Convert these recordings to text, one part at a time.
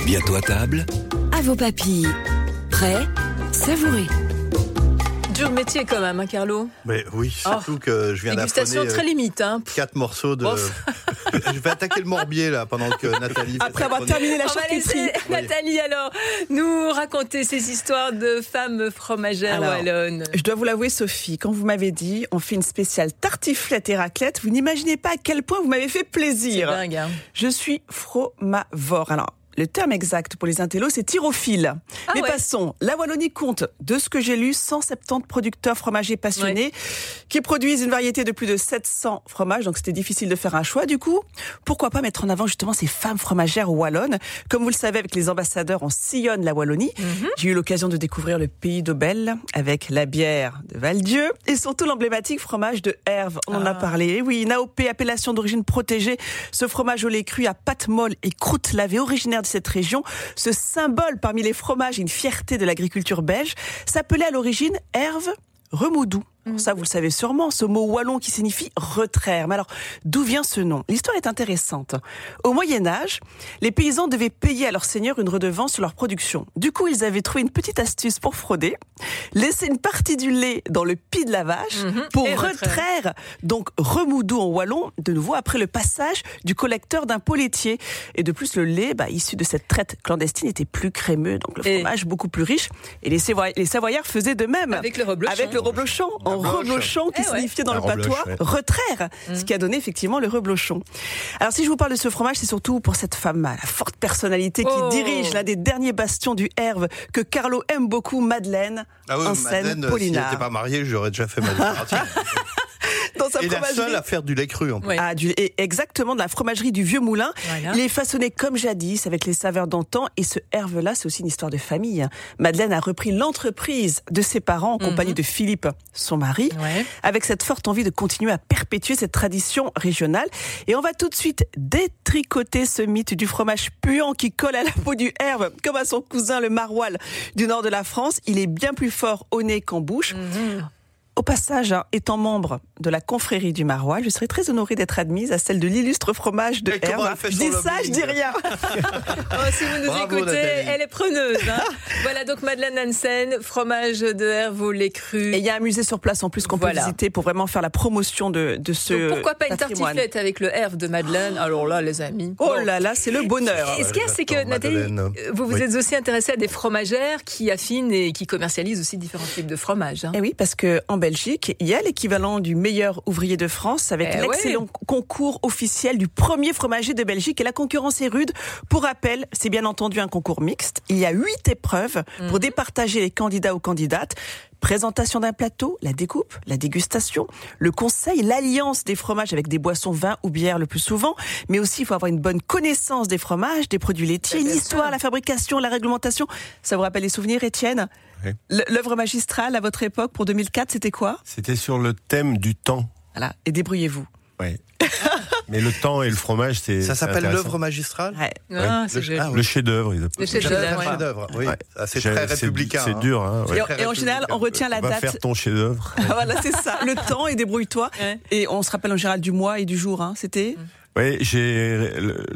Bientôt à table. À vos papilles. Prêts ? Savourez. Dur métier quand même, hein, Carlo. Mais oui, surtout que je viens dégustation d'apprendre très limite. 4 morceaux de... Je vais attaquer le morbier là pendant que Nathalie... Après avoir terminé la charcuterie. Nathalie, alors, nous raconter ces histoires de femmes fromagères wallonnes. Je dois vous l'avouer, Sophie, quand vous m'avez dit on fait une spéciale tartiflette et raclette, vous n'imaginez pas à quel point vous m'avez fait plaisir. C'est dingue, hein. Je suis fromavore. Alors, le terme exact pour les intellos, c'est tyrophile. Mais passons. La Wallonie compte, de ce que j'ai lu, 170 producteurs fromagers passionnés qui produisent une variété de plus de 700 fromages. Donc, c'était difficile de faire un choix. Du coup, pourquoi pas mettre en avant justement ces femmes fromagères wallonnes? Comme vous le savez, avec les ambassadeurs, on sillonne la Wallonie. J'ai eu l'occasion de découvrir le pays d'Aubel avec la bière de Val-Dieu et surtout l'emblématique fromage de Herve. On en a parlé. Oui, une AOP, appellation d'origine protégée. Ce fromage au lait cru à pâte molle et croûte lavée, originaire de cette région, ce symbole parmi les fromages, une fierté de l'agriculture belge, s'appelait à l'origine Herve Remoudou. Ça, vous le savez sûrement, ce mot wallon qui signifie retraire. Mais alors, d'où vient ce nom? L'histoire est intéressante. Au Moyen-Âge, les paysans devaient payer à leur seigneur une redevance sur leur production. Du coup, ils avaient trouvé une petite astuce pour frauder, laisser une partie du lait dans le pis de la vache pour retraire, donc remoudou en wallon, de nouveau après le passage du collecteur d'un pot laitier. Et de plus, le lait, issu de cette traite clandestine, était plus crémeux, donc le fromage beaucoup plus riche. Et les Savoyards faisaient de même. Avec le reblochon. Avec le reblochon. Reblochon qui signifiait dans le patois retraire, ce qui a donné effectivement le reblochon. Alors si je vous parle de ce fromage, c'est surtout pour cette femme à la forte personnalité qui dirige l'un des derniers bastions du Herve que Carlo aime beaucoup, Madeleine, en Seine-Polinard. Si elle n'était pas mariée, j'aurais déjà fait ma déclaration. Et la seule à faire du lait cru en plus. Exactement, de la fromagerie du Vieux Moulin. Voilà. Il est façonné comme jadis, avec les saveurs d'antan. Et ce Herve-là, c'est aussi une histoire de famille. Madeleine a repris l'entreprise de ses parents en compagnie de Philippe, son mari, avec cette forte envie de continuer à perpétuer cette tradition régionale. Et on va tout de suite détricoter ce mythe du fromage puant qui colle à la peau du Herve, comme à son cousin le maroilles du nord de la France. Il est bien plus fort au nez qu'en bouche. Au passage, étant membre de la confrérie du Maroilles, je serais très honorée d'être admise à celle de l'illustre fromage de Herve. Je dis ça, je dis rien. Si vous nous écoutez, Nathalie. Elle est preneuse. Voilà, donc Madeleine Hansen, fromage de Herve au lait cru. Et il y a un musée sur place en plus qu'on peut visiter pour vraiment faire la promotion de ce donc pourquoi pas patrimoine. Une tartiflette avec le Herve de Madeleine? Alors là, les amis. Oh là là, c'est le bonheur. Et ce qu'il y a, c'est que Nathalie, vous êtes aussi intéressée à des fromagères qui affinent et qui commercialisent aussi différents types de fromages. Et oui, parce que en Belgique, il y a l'équivalent du meilleur ouvrier de France avec l'excellent concours officiel du premier fromager de Belgique et la concurrence est rude. Pour rappel, c'est bien entendu un concours mixte. Il y a 8 épreuves pour départager les candidats ou candidates. Présentation d'un plateau, la découpe, la dégustation, le conseil, l'alliance des fromages avec des boissons, vin ou bière le plus souvent, mais aussi il faut avoir une bonne connaissance des fromages, des produits laitiers, l'histoire, la fabrication, la réglementation. Ça vous rappelle les souvenirs, Étienne ? Oui. L'œuvre magistrale à votre époque pour 2004, c'était quoi ? C'était sur le thème du temps. Voilà, et débrouillez-vous. Oui. Mais le temps et le fromage, ça s'appelle l'œuvre magistrale. Le chef-d'œuvre. Le chef-d'œuvre, oui. C'est très républicain. C'est dur. Hein, et en général, on retient la date. Va faire ton chef-d'œuvre. Voilà, c'est ça. Le temps et débrouille-toi. Et on se rappelle en général du mois et du jour. C'était. Oui, j'ai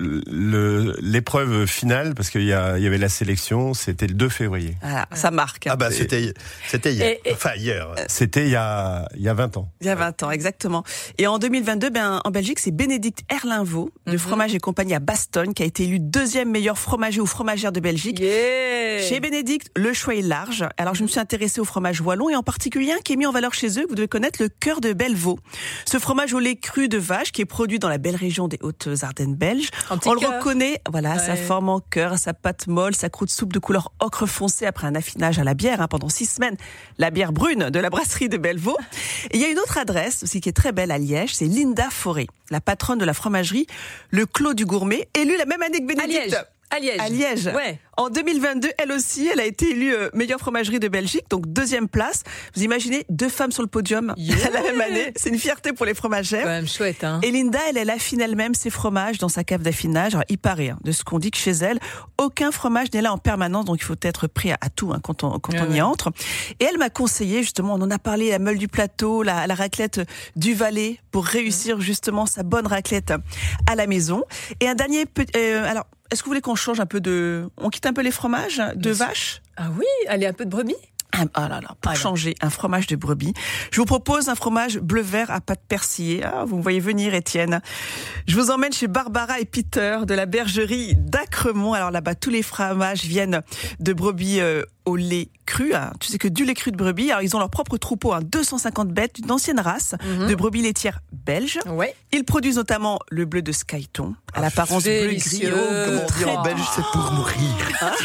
l'épreuve finale parce qu'il y avait la sélection, c'était le 2 février. Ah, ça marque. C'était hier. Hier. C'était il y a 20 ans. Il y a 20 ans, exactement. Et en 2022, en Belgique, c'est Bénédicte Erlinvaux de Fromage et Compagnie à Bastogne qui a été élu 2e meilleur fromager ou fromagère de Belgique. Chez Bénédicte, le choix est large. Alors, je me suis intéressée au fromage wallon et en particulier un qui est mis en valeur chez eux. Vous devez connaître le cœur de Bellevaux. Ce fromage au lait cru de vache qui est produit dans la belle région des Hautes-Ardennes belges. On le reconnaît, sa forme en cœur, sa pâte molle, sa croûte souple de couleur ocre foncé après un affinage à la bière pendant 6 semaines. La bière brune de la brasserie de Bellevaux. Et il y a une autre adresse aussi qui est très belle à Liège, c'est Linda Forêt, la patronne de la fromagerie, le Clos du Gourmet, élue la même année que Bénédicte. À Liège. Ouais. En 2022, elle aussi, elle a été élue meilleure fromagerie de Belgique, donc 2e place. Vous imaginez 2 femmes sur le podium la même année. C'est une fierté pour les fromagères. Quand même chouette, hein. Et Linda, elle affine elle-même ses fromages dans sa cave d'affinage. Alors, il paraît, de ce qu'on dit que chez elle, aucun fromage n'est là en permanence, donc il faut être prêt à tout quand on y entre. Et elle m'a conseillé, justement, on en a parlé, la meule du plateau, la raclette du Valais, pour réussir justement sa bonne raclette à la maison. Et un dernier est-ce que vous voulez qu'on change un peu on quitte un peu les fromages de vache? Ah oui, allez, un peu de brebis. Ah là là, pour changer un fromage de brebis, je vous propose un fromage bleu-vert à pâte persillée. Ah, vous me voyez venir, Étienne. Je vous emmène chez Barbara et Peter de la bergerie d'Acremont. Alors là-bas, tous les fromages viennent de brebis au lait cru. Hein. Tu sais que du lait cru de brebis. Alors ils ont leur propre troupeau, 250 bêtes d'une ancienne race de brebis laitières belges. Ouais. Ils produisent notamment le bleu de Skyton, à l'apparence bleu-gris. Comment dire en belge, c'est pour mourir.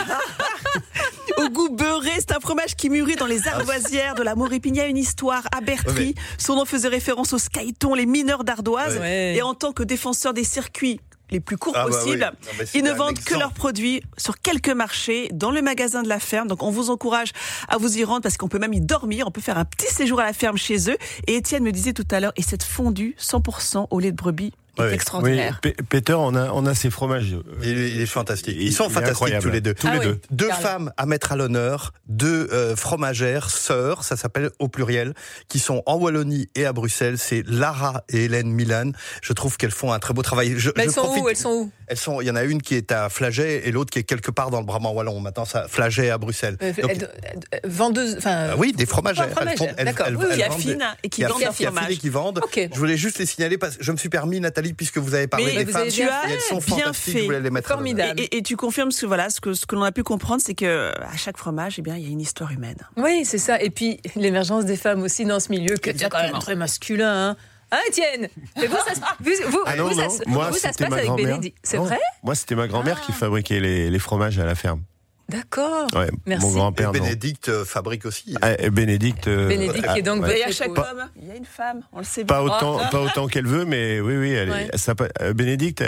Au goût beurré, c'est un fromage qui mûrit dans les ardoisières de la Mauritanie. Il y a une histoire à Bertry. Son nom faisait référence aux Skyton, les mineurs d'ardoise. Ouais. Et en tant que défenseur des circuits les plus courts possibles, ils ne vendent que leurs produits sur quelques marchés, dans le magasin de la ferme. Donc on vous encourage à vous y rendre parce qu'on peut même y dormir. On peut faire un petit séjour à la ferme chez eux. Et Étienne me disait tout à l'heure, et cette fondue 100% au lait de brebis, est extraordinaire. Oui, Peter, on a ces fromages. Il est fantastique. Ils sont fantastiques tous les deux. Deux femmes à mettre à l'honneur, deux fromagères, sœurs, ça s'appelle au pluriel, qui sont en Wallonie et à Bruxelles. C'est Lara et Hélène Milan. Je trouve qu'elles font un très beau travail. Elles sont où? Il y en a une qui est à Flagey et l'autre qui est quelque part dans le Brabant wallon. Maintenant, ça, Flagey à Bruxelles. Vendeuses, oui, des fromagères. D'accord. Qui affinent et qui vendent leur fromage. Qui vendent. Okay. Je voulais juste les signaler parce que je me suis permis, Nathalie, puisque vous avez parlé des femmes, elles sont bien fantastiques, je voulais les mettre formidable. Et tu confirmes ce que l'on a pu comprendre, c'est que à chaque fromage, il y a une histoire humaine. Oui, c'est ça. Et puis l'émergence des femmes aussi dans ce milieu qui est quand même très masculin. Hein, Étienne? Mais vous, ça se passe avec Bénédicte. C'est vrai? Moi, c'était ma grand-mère qui fabriquait les fromages à la ferme. D'accord. Ouais, merci. Mon grand-père. Et Bénédicte fabrique aussi. Bénédicte qui est donc à chaque homme, il y a une femme, on le sait bien. Pas autant qu'elle veut, mais oui, Bénédicte,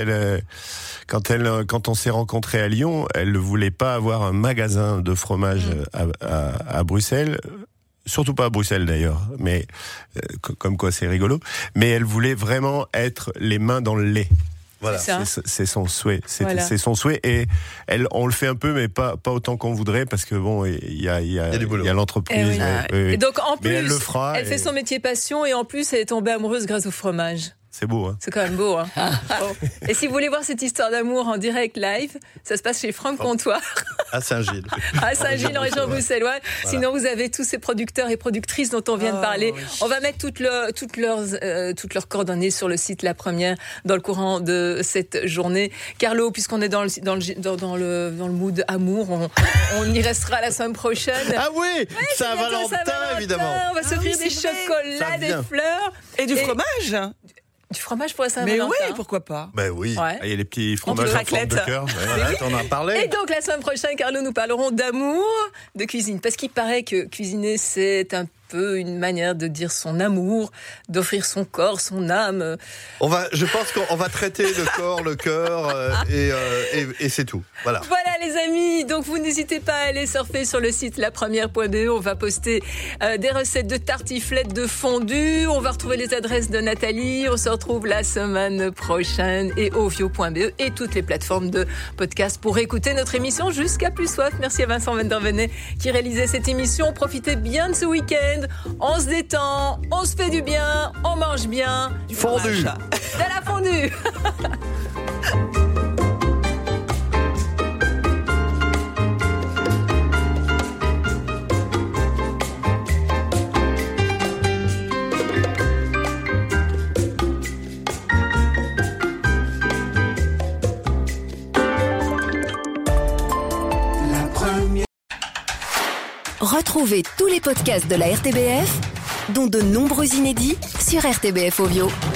quand on s'est rencontrés à Lyon, elle ne voulait pas avoir un magasin de fromage à Bruxelles. Surtout pas à Bruxelles d'ailleurs, mais comme quoi c'est rigolo. Mais elle voulait vraiment être les mains dans le lait. Voilà. C'est son souhait. C'est son souhait et on le fait un peu, mais pas autant qu'on voudrait parce que bon, il y a l'entreprise. Et donc en plus, elle le fera. Elle fait son métier passion et en plus elle est tombée amoureuse grâce au fromage. C'est beau, hein. C'est quand même beau, hein. Bon. Et si vous voulez voir cette histoire d'amour en direct live, ça se passe chez Franck Comtois. À Saint-Gilles. À Saint-Gilles, en région bruxelloise. Voilà. Sinon, vous avez tous ces producteurs et productrices dont on vient de parler. Oui. On va mettre toutes leurs coordonnées sur le site La Première dans le courant de cette journée. Carlo, puisqu'on est dans le mood amour, on y restera la semaine prochaine. Ah oui, Saint-Valentin, évidemment. On va s'offrir des chocolats, des fleurs. Et du fromage. Du fromage pour la Saint-Valentin. Mais oui, pourquoi pas? Ben oui. Ouais. Il y a les petits fromages en forme de cœur. On en parlait. Et donc la semaine prochaine, Carlo, nous parlerons d'amour, de cuisine. Parce qu'il paraît que cuisiner, c'est un peu une manière de dire son amour, d'offrir son corps, son âme. Je pense qu'on va traiter le corps, le cœur et c'est tout. Voilà. Voilà les amis, donc vous n'hésitez pas à aller surfer sur le site lapremière.be. On va poster des recettes de tartiflettes, de fondue. On va retrouver les adresses de Nathalie. On se retrouve la semaine prochaine et ovio.be et toutes les plateformes de podcast pour écouter notre émission jusqu'à plus soif. Merci à Vincent Vandervenet qui réalisait cette émission. Profitez bien de ce week-end. On se détend, on se fait du bien, on mange bien. Fondue. De la fondue. Retrouvez tous les podcasts de la RTBF, dont de nombreux inédits sur RTBF Ovio.